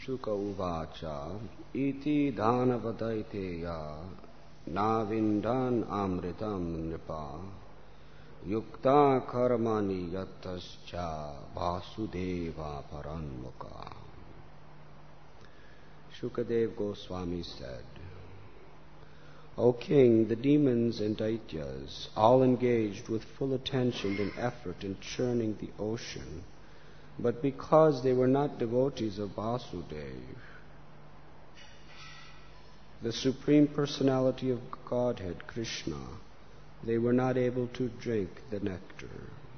Shuka uvacha iti dhanavadaiteya navindan amritam nripa yukta karmani yatascha vasudeva paranmuka. Shukadev Goswami said, O king, the demons and daityas, all engaged with full attention and effort in churning the ocean, but because they were not devotees of Vasudev, the Supreme Personality of Godhead, Krishna, they were not able to drink the nectar.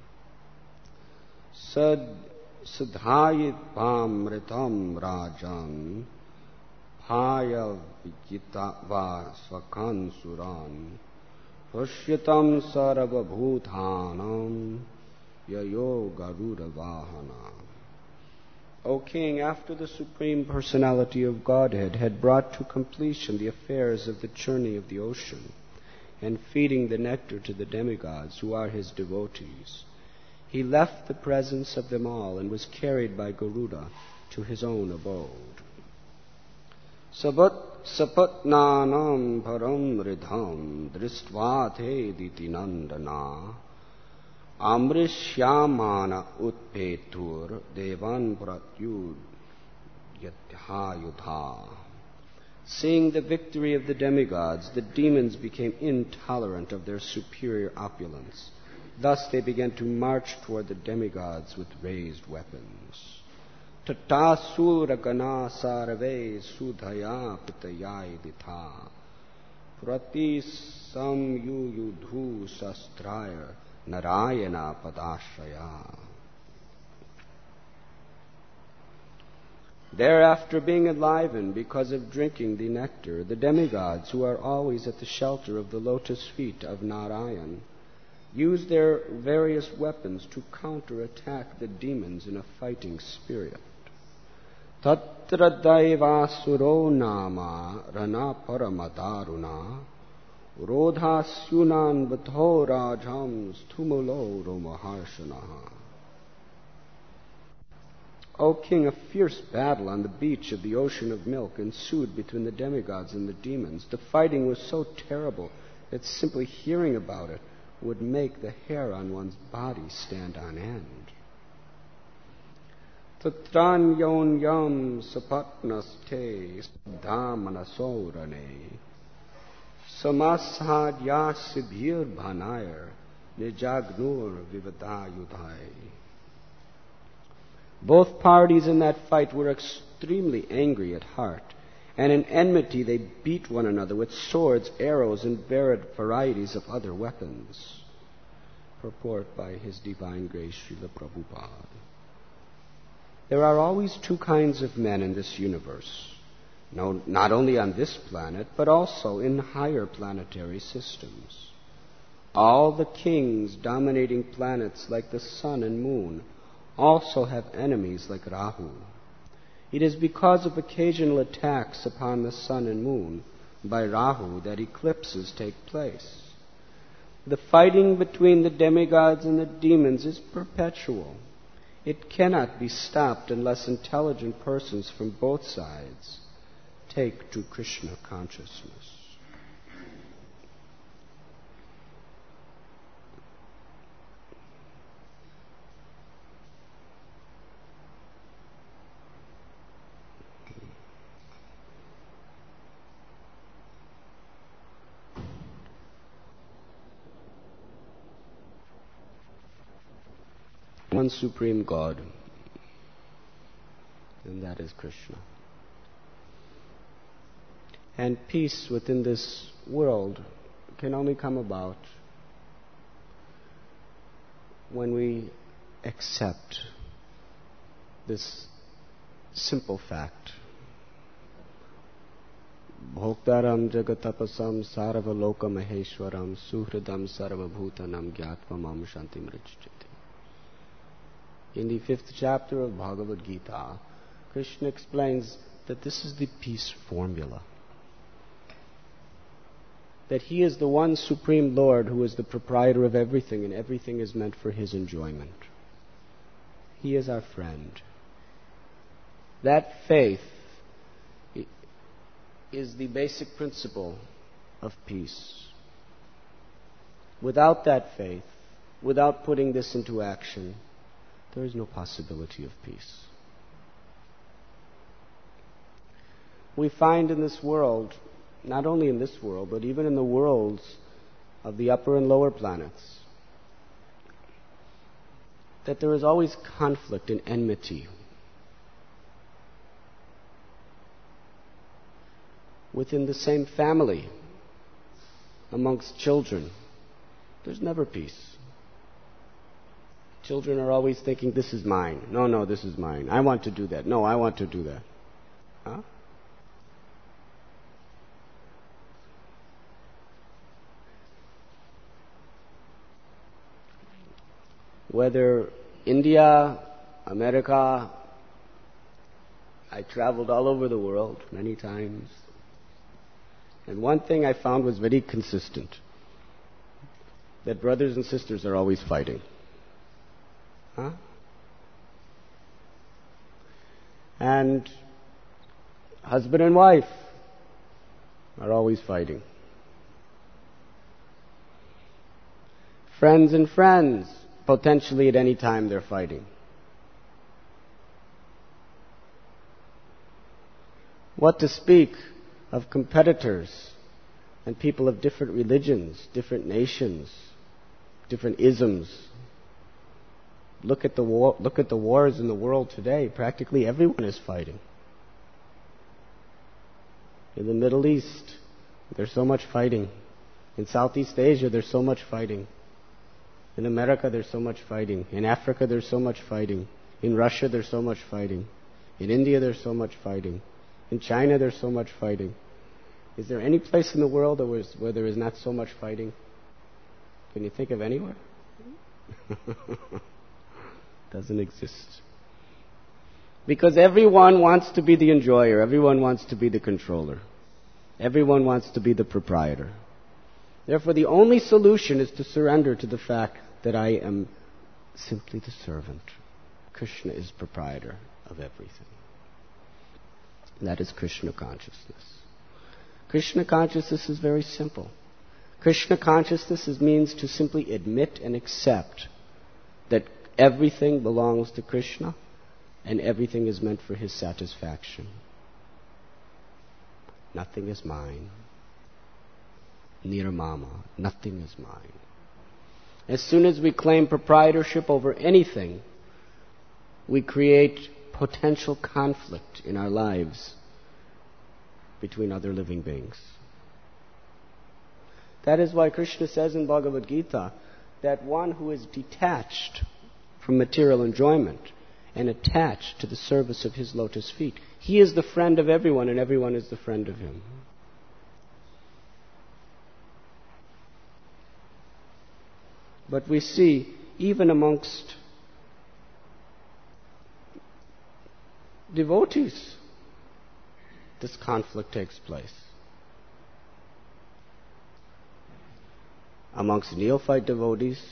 Sadhayit pamritam rajan Bhaya Vikitava Svakan Suran Hashyatam Sarva Bhutanam Yayo Garuda Vahana. O king, after the Supreme Personality of Godhead had brought to completion the affairs of the journey of the ocean and feeding the nectar to the demigods who are his devotees, he left the presence of them all and was carried by Garuda to his own abode. Sapatnanam param ridham dristvate diti nandana amrishyamana utpetur devan pratyud yathayudha. Seeing the victory of the demigods, the demons became intolerant of their superior opulence. Thus they began to march toward the demigods with raised weapons. Tatasura gana sarve sudhaya pitayai ditha prati samyuyudhu sastraya narayana padashraya. Thereafter, being enlivened because of drinking the nectar, the demigods, who are always at the shelter of the lotus feet of Narayan, use their various weapons to counterattack the demons in a fighting spirit. Tatra daivasuro nama rana paramadaruna rodhasyunan vatho rajam stumulo romaharshanaha. O king, a fierce battle on the beach of the ocean of milk ensued between the demigods and the demons. The fighting was so terrible that simply hearing about it would make the hair on one's body stand on end. Tatran yam sapatnaste dhamanasorane samasadya sibhir bhanayar nijagnur vivadayudhai. Both parties in that fight were extremely angry at heart, and in enmity they beat one another with swords, arrows, and varied varieties of other weapons. Purport by His Divine Grace Srila Prabhupada. There are always two kinds of men in this universe, not only on this planet, but also in higher planetary systems. All the kings dominating planets like the sun and moon also have enemies like Rahu. It is because of occasional attacks upon the sun and moon by Rahu that eclipses take place. The fighting between the demigods and the demons is perpetual. It cannot be stopped unless intelligent persons from both sides take to Krishna consciousness. One Supreme God, and that is Krishna. And peace within this world can only come about when we accept this simple fact. Bhoktaram jagatapasam sarvaloka maheshwaram suhridam sarvabhutanam gyatvam shantim rajjati. In the 5th chapter of Bhagavad Gita, Krishna explains that this is the peace formula. That He is the one Supreme Lord who is the proprietor of everything, and everything is meant for His enjoyment. He is our friend. That faith is the basic principle of peace. Without that faith, without putting this into action, there is no possibility of peace. We find in this world, not only in this world, but even in the worlds of the upper and lower planets, that there is always conflict and enmity. Within the same family, amongst children, there's never peace. Children are always thinking, this is mine. No, this is mine. I want to do that. No, I want to do that. Huh? Whether India, America, I traveled all over the world many times. And one thing I found was very consistent, that brothers and sisters are always fighting. Huh? And husband and wife are always fighting. Friends and friends, potentially at any time they're fighting. What to speak of competitors and people of different religions, different nations, different isms. Look at the wars in the world today. Practically everyone is fighting. In the Middle East, there's so much fighting. In Southeast Asia, there's so much fighting. In America, there's so much fighting. In Africa, there's so much fighting. In Russia, there's so much fighting. In India, there's so much fighting. In China, there's so much fighting. Is there any place in the world where there is not so much fighting? Can you think of anywhere? Doesn't exist. Because everyone wants to be the enjoyer. Everyone wants to be the controller. Everyone wants to be the proprietor. Therefore, the only solution is to surrender to the fact that I am simply the servant. Krishna is proprietor of everything. That is Krishna consciousness. Krishna consciousness is very simple. Krishna consciousness means to simply admit and accept that everything belongs to Krishna and everything is meant for his satisfaction. Nothing is mine. Nirmama. Nothing is mine. As soon as we claim proprietorship over anything, we create potential conflict in our lives between other living beings. That is why Krishna says in Bhagavad Gita that one who is detached from material enjoyment and attached to the service of his lotus feet, he is the friend of everyone and everyone is the friend of him. But we see, even amongst devotees, this conflict takes place. Amongst neophyte devotees,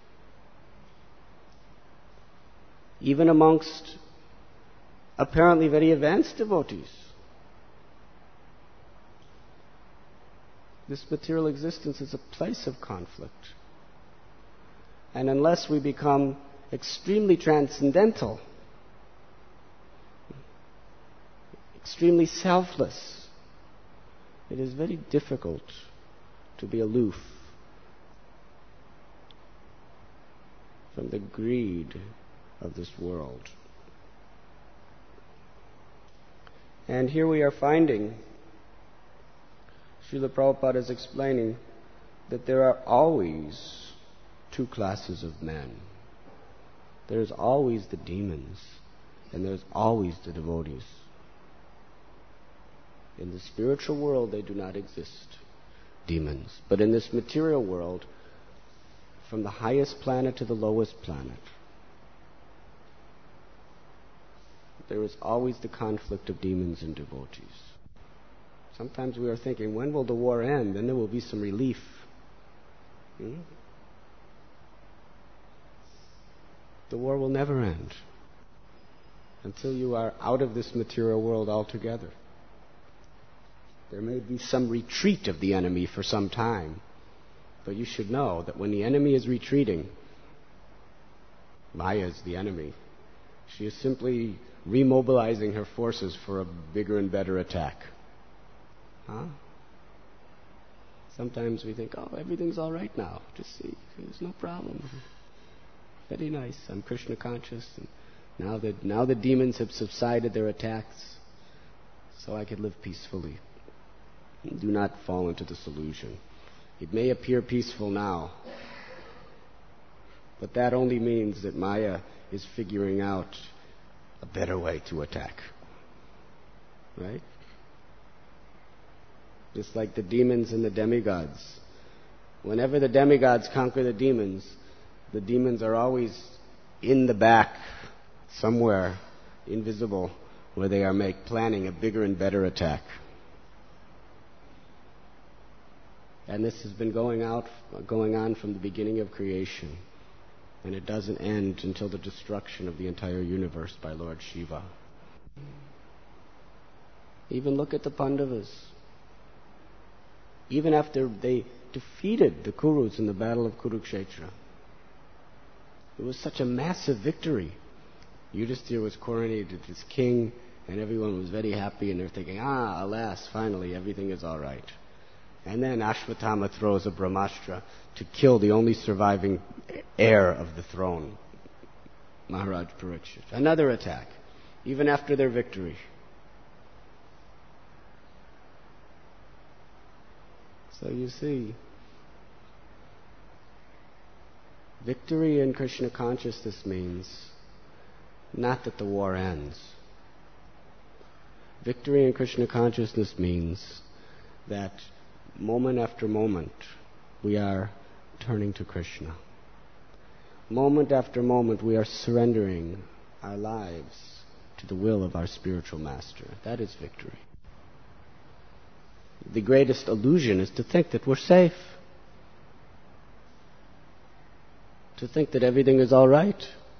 even amongst apparently very advanced devotees, this material existence is a place of conflict. And unless we become extremely transcendental, extremely selfless, it is very difficult to be aloof from the greed of this world. And here we are finding, Srila Prabhupada is explaining, that there are always two classes of men. There's always the demons, and there's always the devotees. In the spiritual world, they do not exist, demons. But in this material world, from the highest planet to the lowest planet, there is always the conflict of demons and devotees. Sometimes we are thinking, when will the war end? Then there will be some relief. The war will never end until you are out of this material world altogether. There may be some retreat of the enemy for some time. But you should know that when the enemy is retreating, Maya is the enemy. She is simply remobilizing her forces for a bigger and better attack. Huh? Sometimes we think, oh, everything's all right now. Just see, there's no problem. Very nice. I'm Krishna conscious. And now the demons have subsided their attacks, so I can live peacefully. Do not fall into this illusion. It may appear peaceful now, but that only means that Maya is figuring out a better way to attack. Right? Just like the demons and the demigods. Whenever the demigods conquer the demons are always in the back, somewhere invisible, where they are planning a bigger and better attack. And this has been going on from the beginning of creation. And it doesn't end until the destruction of the entire universe by Lord Shiva. Even look at the Pandavas. Even after they defeated the Kurus in the Battle of Kurukshetra, it was such a massive victory. Yudhisthira was coronated as king, and everyone was very happy, and they're thinking, alas, finally everything is all right. And then Ashwatthama throws a Brahmastra to kill the only surviving heir of the throne, Maharaj Parikshit. Another attack, even after their victory. So you see, victory in Krishna consciousness means not that the war ends. Victory in Krishna consciousness means that moment after moment, we are turning to Krishna. Moment after moment, we are surrendering our lives to the will of our spiritual master. That is victory. The greatest illusion is to think that we're safe. To think that everything is all right.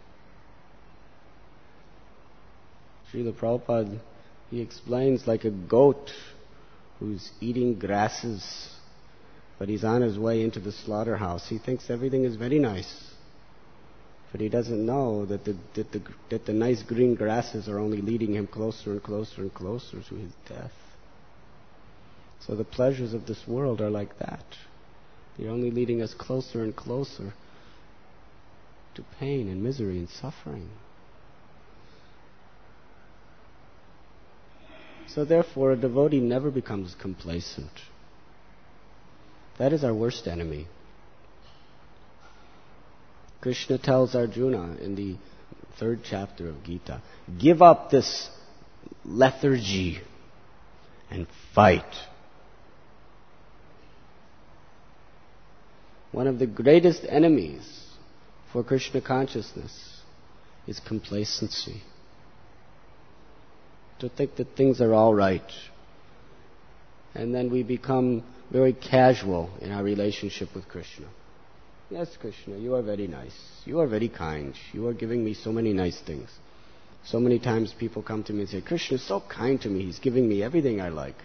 Srila Prabhupada, he explains like a goat who's eating grasses, but he's on his way into the slaughterhouse. He thinks everything is very nice, but he doesn't know that the nice green grasses are only leading him closer and closer and closer to his death. So the pleasures of this world are like that. They're only leading us closer and closer to pain and misery and suffering. So therefore, a devotee never becomes complacent. That is our worst enemy. Krishna tells Arjuna in the 3rd chapter of Gita, give up this lethargy and fight. One of the greatest enemies for Krishna consciousness is complacency. To think that things are all right. And then we become very casual in our relationship with Krishna. Yes, Krishna, you are very nice. You are very kind. You are giving me so many nice things. So many times people come to me and say, Krishna is so kind to me. He's giving me everything I like.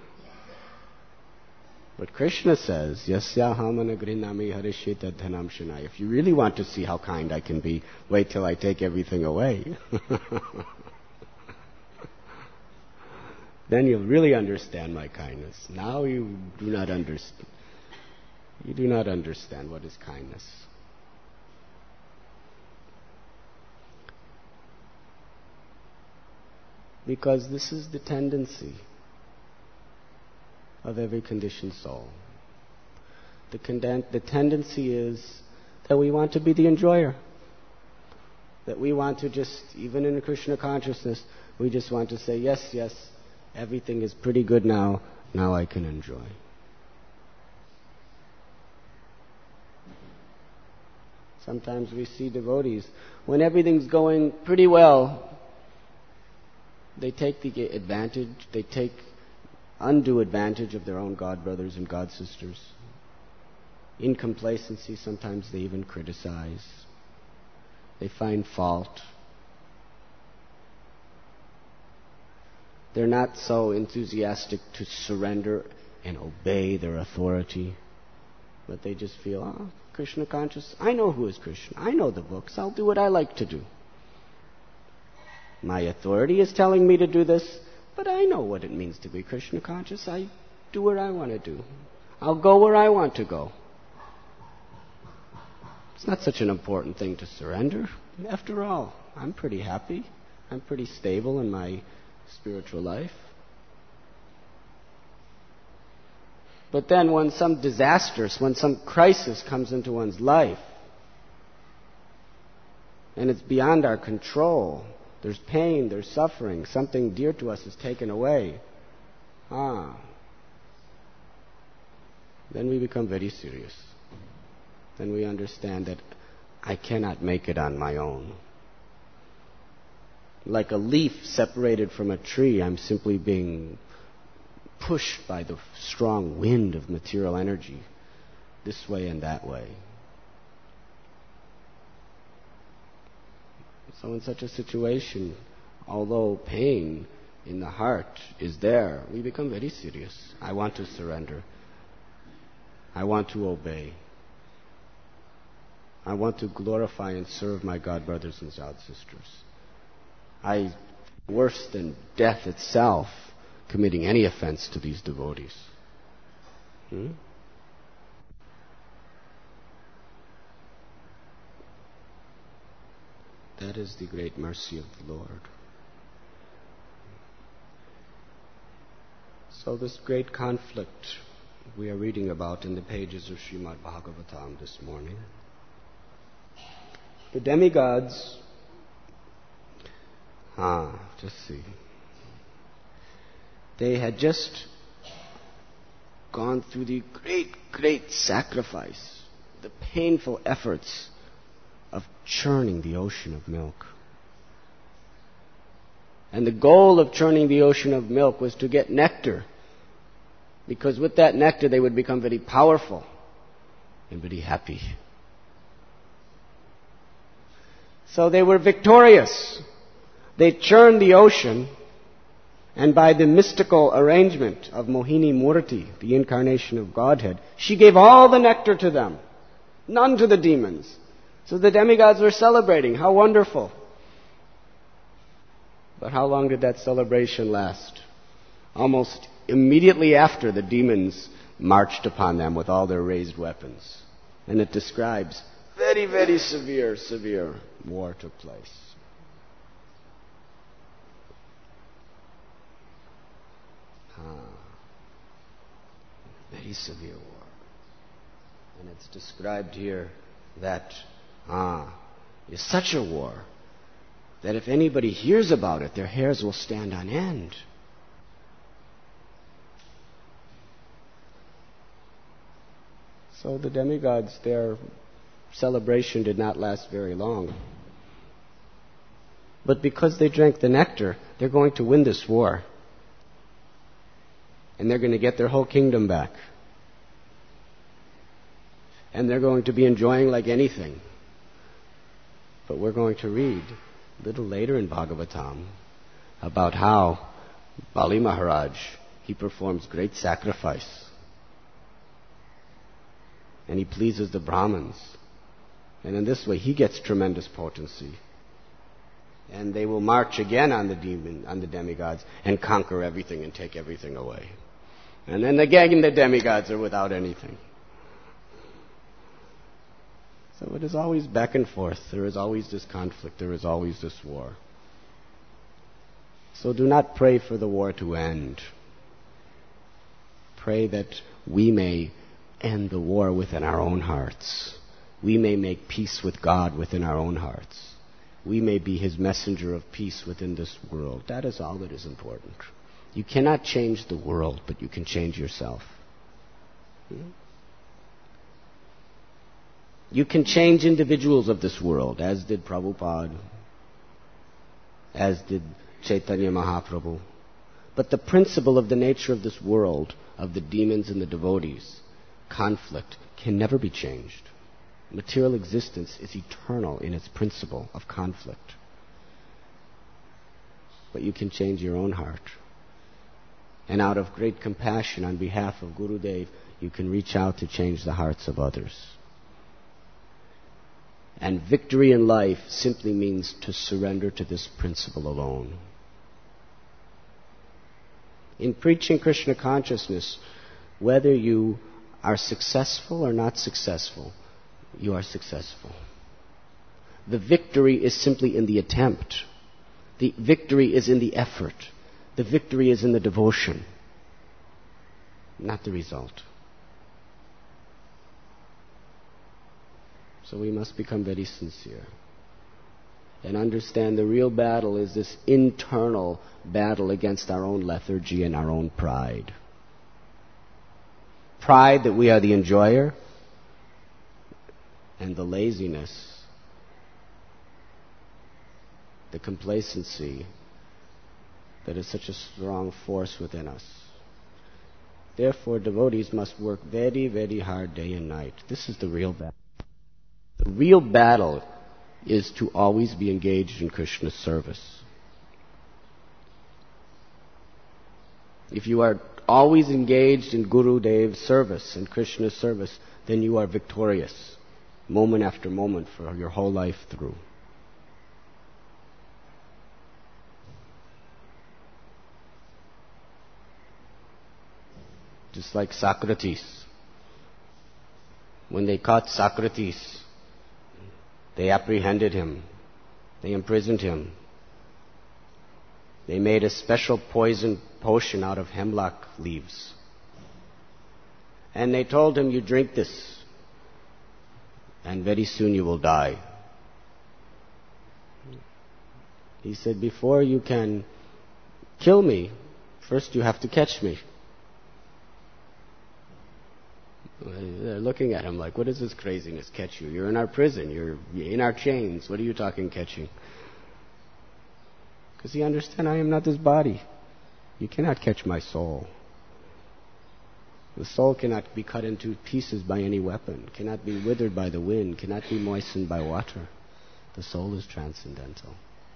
But Krishna says, Yasyaham anagrinami harishita dhanam shanai. If you really want to see how kind I can be, wait till I take everything away. Then you'll really understand my kindness. Now you do not understand. You do not understand what is kindness. Because this is the tendency of every conditioned soul. The tendency is that we want to be the enjoyer. That we want to just, even in Krishna consciousness, we just want to say, yes, yes, everything is pretty good now. Now I can enjoy. Sometimes we see devotees, when everything's going pretty well, they take the advantage, they take undue advantage of their own god brothers and god sisters. In complacency, sometimes they even criticize. They find fault. They're not so enthusiastic to surrender and obey their authority, but they just feel, oh, Krishna conscious, I know who is Krishna. I know the books. I'll do what I like to do. My authority is telling me to do this, but I know what it means to be Krishna conscious. I do what I want to do. I'll go where I want to go. It's not such an important thing to surrender. After all, I'm pretty happy. I'm pretty stable in my spiritual life. But then when some disaster, when some crisis comes into one's life, and it's beyond our control, there's pain, there's suffering, something dear to us is taken away, then we become very serious. Then we understand that I cannot make it on my own. Like a leaf separated from a tree, I'm simply being pushed by the strong wind of material energy, this way and that way. So in such a situation, although pain in the heart is there, we become very serious. I want to surrender. I want to obey. I want to glorify and serve my God brothers and God sisters. Worse than death itself, committing any offense to these devotees. That is the great mercy of the Lord. So this great conflict we are reading about in the pages of Srimad Bhagavatam this morning. The demigods, they had just gone through the great sacrifice, the painful efforts of churning the ocean of milk. And the goal of churning the ocean of milk was to get nectar, because with that nectar they would become very powerful and very happy. So they were victorious. They churned the ocean, and by the mystical arrangement of Mohini Murti, the incarnation of Godhead, she gave all the nectar to them, none to the demons. So the demigods were celebrating. How wonderful. But how long did that celebration last? Almost immediately after, the demons marched upon them with all their raised weapons. And it describes very severe war took place. Very severe war. And it's described here that is such a war that if anybody hears about it, their hairs will stand on end. So the demigods, their celebration did not last very long. But because they drank the nectar, they're going to win this war. And they're going to get their whole kingdom back. And they're going to be enjoying like anything. But we're going to read a little later in Bhagavatam about how Bali Maharaj, he performs great sacrifice. And he pleases the Brahmins. And in this way he gets tremendous potency. And they will march again on the demigods and conquer everything and take everything away. And then again the demigods are without anything. So it is always back and forth. There is always this conflict. There is always this war. So do not pray for the war to end. Pray that we may end the war within our own hearts. We may make peace with God within our own hearts. We may be His messenger of peace within this world. That is all that is important. You cannot change the world, but you can change yourself. You can change individuals of this world, as did Prabhupada, as did Chaitanya Mahaprabhu. But the principle of the nature of this world, of the demons and the devotees, conflict, can never be changed. Material existence is eternal in its principle of conflict. But you can change your own heart. And out of great compassion on behalf of Gurudev, you can reach out to change the hearts of others. And victory in life simply means to surrender to this principle alone. In preaching Krishna consciousness, whether you are successful or not successful, you are successful. The victory is simply in the attempt. The victory is in the effort. The victory is in the devotion, not the result. So we must become very sincere and understand the real battle is this internal battle against our own lethargy and our own pride. Pride that we are the enjoyer, and the laziness, the complacency that is such a strong force within us. Therefore, devotees must work very, very hard day and night. This is the real battle. The real battle is to always be engaged in Krishna's service. If you are always engaged in Gurudev's service and Krishna's service, then you are victorious, moment after moment, for your whole life through. Just like Socrates. When they caught Socrates, they apprehended him. They imprisoned him. They made a special poison potion out of hemlock leaves. And they told him, you drink this, and very soon you will die. He said, before you can kill me, first you have to catch me. They're looking at him like, what is this craziness, catch you? You're in our prison. You're in our chains. What are you talking catching? Because he understands, I am not this body. You cannot catch my soul. The soul cannot be cut into pieces by any weapon, cannot be withered by the wind, cannot be moistened by water. The soul is transcendental.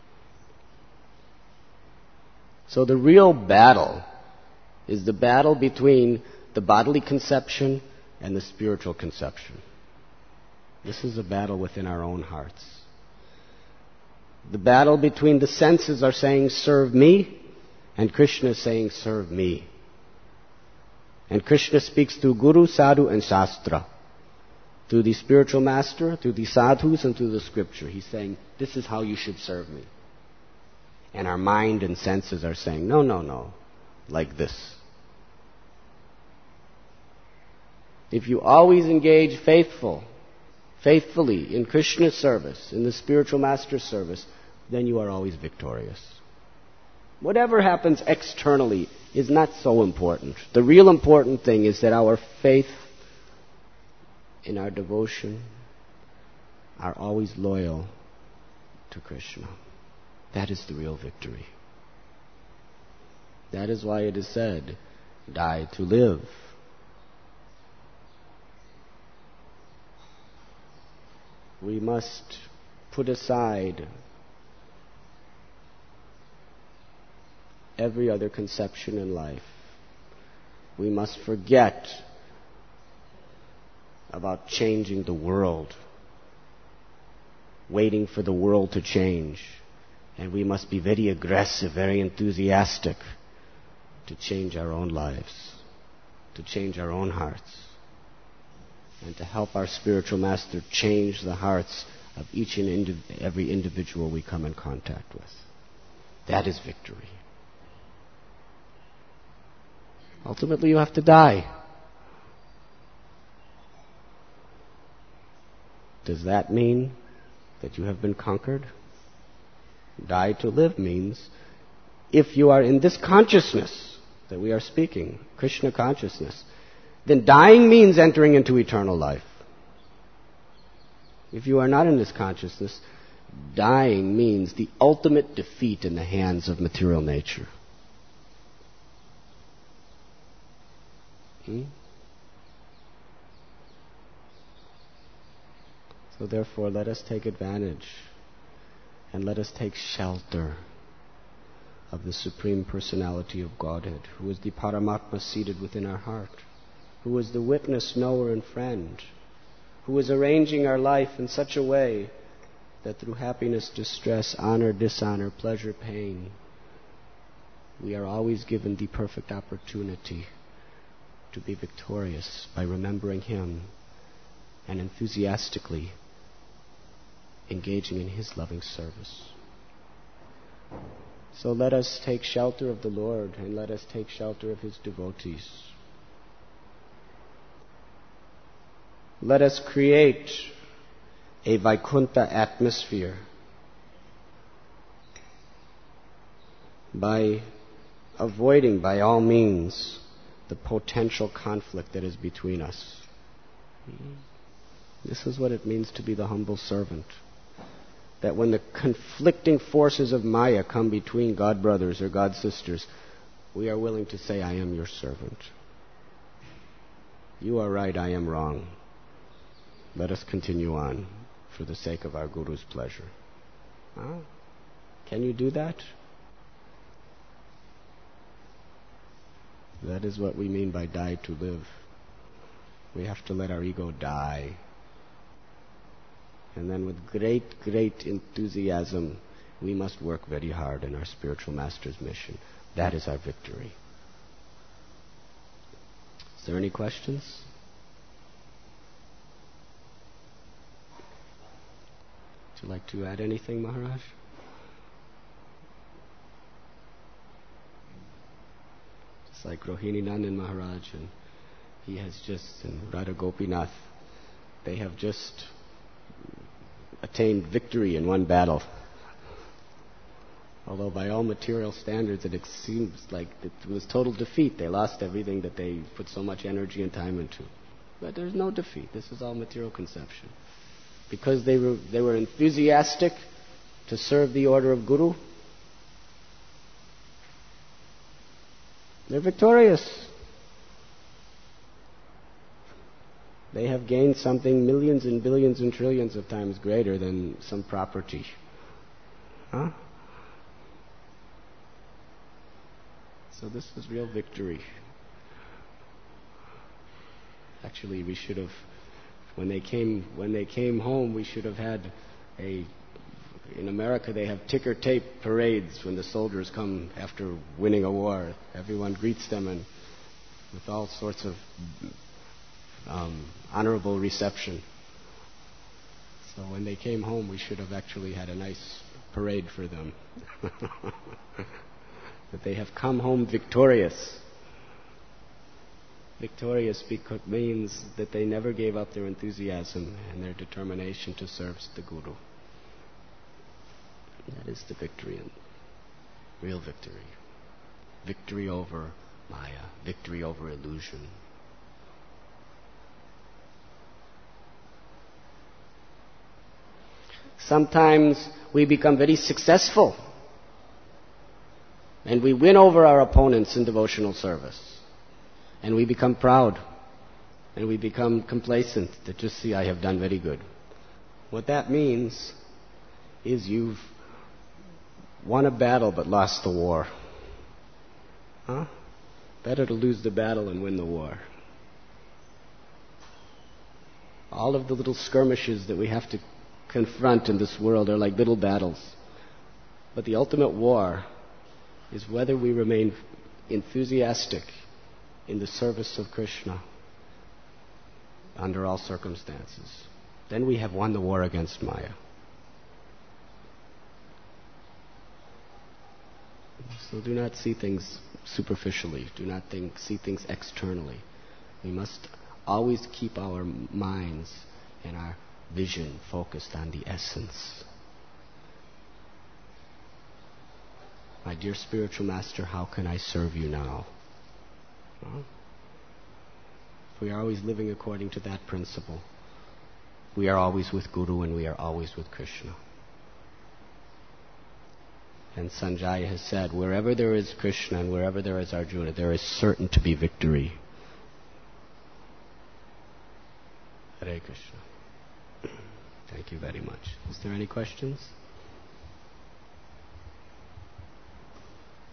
So the real battle is the battle between the bodily conception and the spiritual conception. This is a battle within our own hearts. The battle between the senses are saying, serve me, and Krishna is saying, serve me. And Krishna speaks through Guru, Sadhu, and Shastra. Through the spiritual master, through the sadhus, and through the scripture. He's saying, this is how you should serve me. And our mind and senses are saying, no, no, no, like this. If you always engage faithfully in Krishna's service, in the spiritual master's service, then you are always victorious. Whatever happens externally is not so important. The real important thing is that our faith and our devotion are always loyal to Krishna. That is the real victory. That is why it is said, die to live. We must put aside every other conception in life. We must forget about changing the world, waiting for the world to change. And we must be very aggressive, very enthusiastic to change our own lives, to change our own hearts, and to help our spiritual master change the hearts of each and every individual we come in contact with. That is victory. Ultimately, you have to die. Does that mean that you have been conquered? Die to live means, if you are in this consciousness that we are speaking, Krishna consciousness, then dying means entering into eternal life. If you are not in this consciousness, dying means the ultimate defeat in the hands of material nature. So therefore, let us take advantage and let us take shelter of the Supreme Personality of Godhead, who is the Paramatma seated within our heart, who is the witness, knower, and friend, who is arranging our life in such a way that through happiness, distress, honor, dishonor, pleasure, pain, we are always given the perfect opportunity to be victorious by remembering Him and enthusiastically engaging in His loving service. So let us take shelter of the Lord and let us take shelter of His devotees. Let us create a Vaikuntha atmosphere by avoiding by all means the potential conflict that is between us. This is what it means to be the humble servant. That when the conflicting forces of Maya come between God brothers or God sisters, we are willing to say, I am your servant. You are right, I am wrong. Let us continue on for the sake of our Guru's pleasure. Huh? Can you do that? That is what we mean by die to live. We have to let our ego die. And then with great, great enthusiasm, we must work very hard in our spiritual master's mission. That is our victory. Is there any questions? Would you like to add anything, Maharaj? Just like Rohini Nandan Maharaj, and he has just, and Radha Gopinath, they have just attained victory in one battle. Although by all material standards it seems like it was total defeat. They lost everything that they put so much energy and time into. But there's no defeat. This is all material conception. Because they were enthusiastic to serve the order of Guru, they're victorious. They have gained something millions and billions and trillions of times greater than some property. Huh? So this was real victory. Actually, we should have, when they came home, we should have had in America they have ticker tape parades when the soldiers come after winning a war. Everyone greets them and with all sorts of honorable reception. So when they came home, we should have actually had a nice parade for them. That they have come home victorious. Victorious because means that they never gave up their enthusiasm and their determination to serve the Guru. That is the victory, and real victory. Victory over Maya, victory over illusion. Sometimes we become very successful and we win over our opponents in devotional service. And we become proud and we become complacent that just see, I have done very good. What that means is you've won a battle but lost the war. Huh? Better to lose the battle and win the war. All of the little skirmishes that we have to confront in this world are like little battles. But the ultimate war is whether we remain enthusiastic in the service of Krishna under all circumstances. Then we have won the war against Maya. So do not see things superficially. Do not see things externally. We must always keep our minds and our vision focused on the essence. My dear spiritual master, how can I serve you now? Well, if we are always living according to that principle, we are always with Guru and we are always with Krishna. And Sanjaya has said, wherever there is Krishna and wherever there is Arjuna, there is certain to be victory. Hare Krishna. Thank you very much. Is there any questions?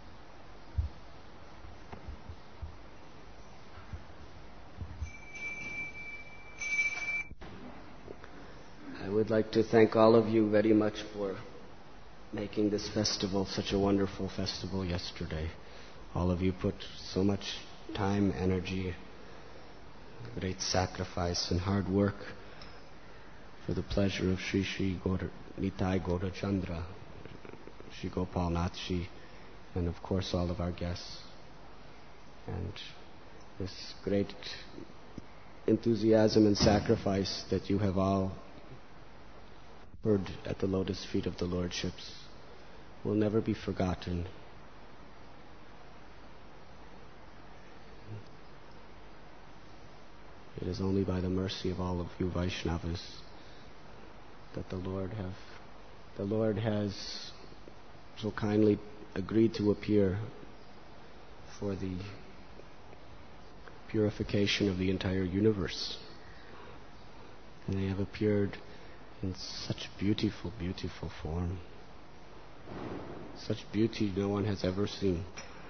I'd like to thank all of you very much for making this festival such a wonderful festival yesterday. All of you put so much time, energy, great sacrifice and hard work for the pleasure of Sri Sri Nitai Gaurachandra, Sri Gopal Nathji, and of course all of our guests. And this great enthusiasm and sacrifice that you have all heard at the lotus feet of the Lordships will never be forgotten. It is only by the mercy of all of you Vaishnavas that the Lord has so kindly agreed to appear for the purification of the entire universe. And they have appeared in such beautiful, beautiful form. Such beauty no one has ever seen.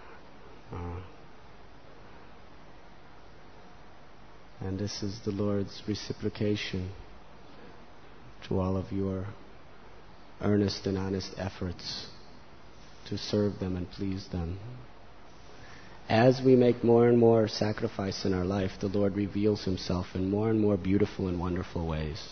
And this is the Lord's reciprocation to all of your earnest and honest efforts to serve them and please them. As we make more and more sacrifice in our life, the Lord reveals Himself in more and more beautiful and wonderful ways.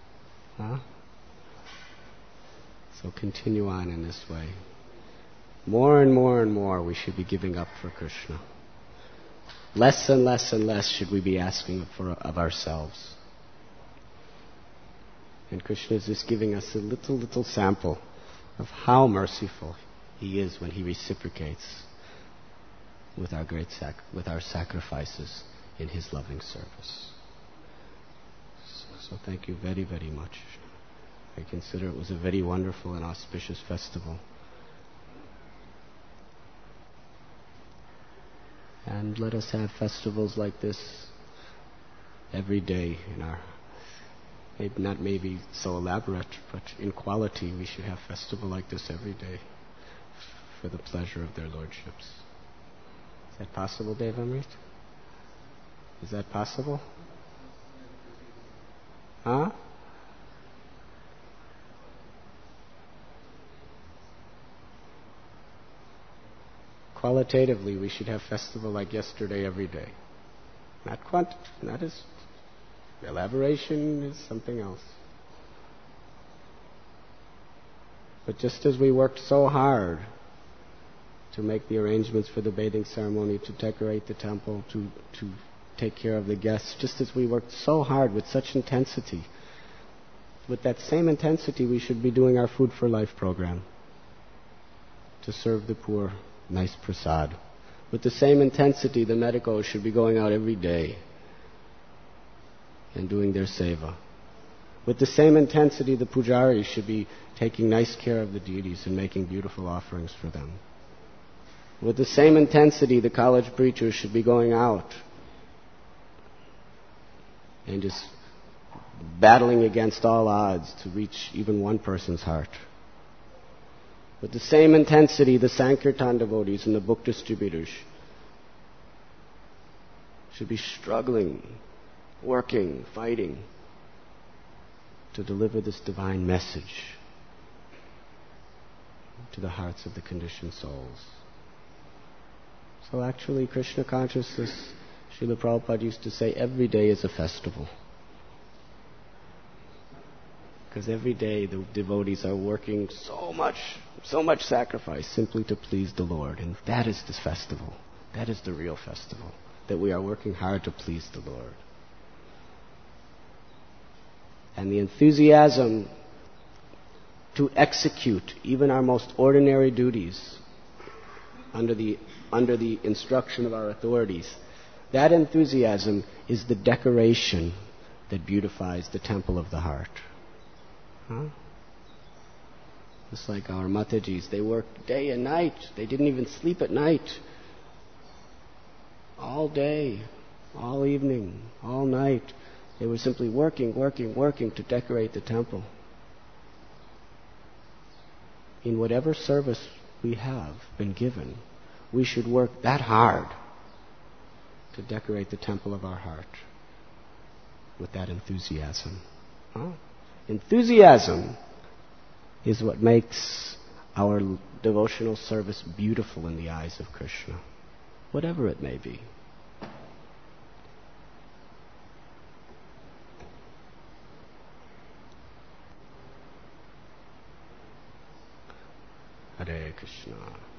So continue on in this way. More and more and more we should be giving up for Krishna. Less and less and less should we be asking of ourselves. And Krishna is just giving us a little sample of how merciful He is when He reciprocates with our with our sacrifices in His loving service. So thank you very, very much. I consider it was a very wonderful and auspicious festival. And let us have festivals like this every day in our, maybe so elaborate, but in quality we should have festival like this every day for the pleasure of their Lordships. Is that possible, Devamrit? Is that possible? Huh? Qualitatively, we should have festival like yesterday every day. Not as elaboration is something else. But just as we worked so hard to make the arrangements for the bathing ceremony, to decorate the temple, to take care of the guests, just as we worked so hard with such intensity, with that same intensity we should be doing our Food for Life program to serve the poor nice prasad. With the same intensity the medicos should be going out every day and doing their seva. With the same intensity the pujaris should be taking nice care of the deities and making beautiful offerings for them. With the same intensity the college preachers should be going out and just battling against all odds to reach even one person's heart. With the same intensity the Sankirtan devotees and the book distributors should be struggling, working, fighting to deliver this divine message to the hearts of the conditioned souls. So actually, Krishna consciousness, Srila Prabhupada used to say, every day is a festival. Because every day the devotees are working so much sacrifice simply to please the Lord. And that is this festival. That is the real festival. That we are working hard to please the Lord. And the enthusiasm to execute even our most ordinary duties under the instruction of our authorities, that enthusiasm is the decoration that beautifies the temple of the heart. Just like our Matajis, they worked day and night. They didn't even sleep at night. All day, all evening, all night. They were simply working to decorate the temple. In whatever service we have been given, we should work that hard to decorate the temple of our heart with that enthusiasm. Enthusiasm is what makes our devotional service beautiful in the eyes of Krishna, whatever it may be. Hare Krishna.